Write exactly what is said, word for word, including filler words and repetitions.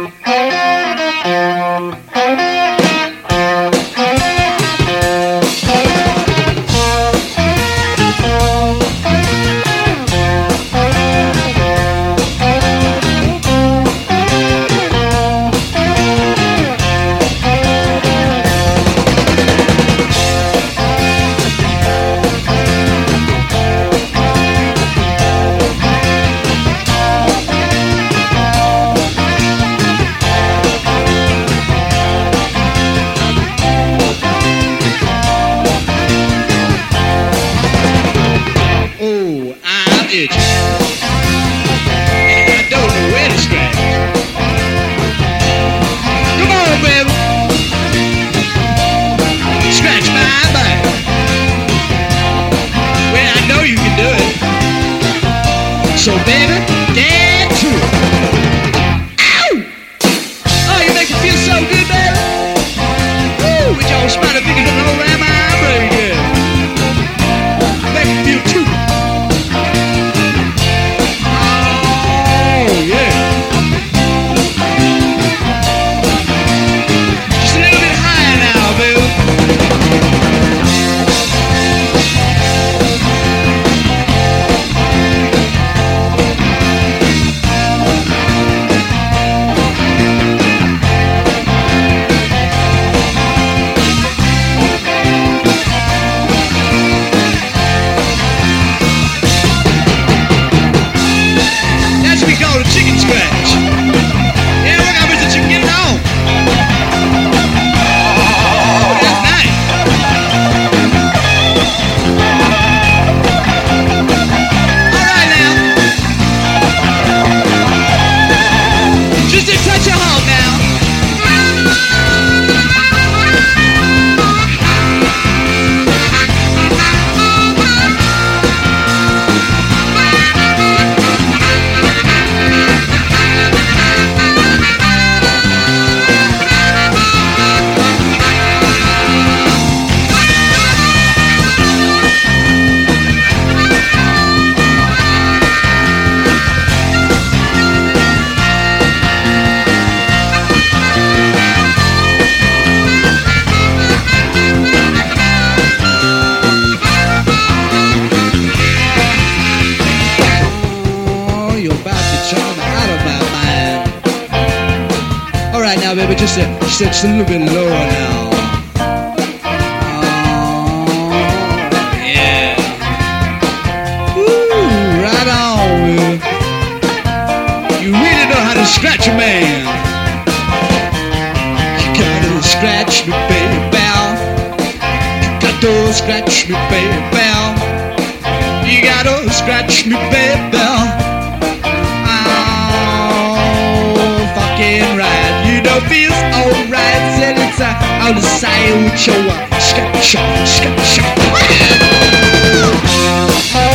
So baby, get to it. Ow! Oh, you make it feel so good, baby. Woo, with your spider fingers looking all around my brain, yeah. Make it feel too. Oh, yeah. Just a little bit higher now, baby. Chicken scratch. Yeah, look how Mister Chicken getting on. Oh, that's nice. All right now. Just a touch of hog now. Now, baby, just a, just a, just a little bit lower now. Oh, yeah. Ooh, right on, baby. You really know how to scratch a man. You gotta scratch me, baby. You gotta scratch me, baby. You gotta scratch me, baby. Oh, fucking right. Feels alright, said it's uh, on the side with your uh, scratch, scratch, scratch.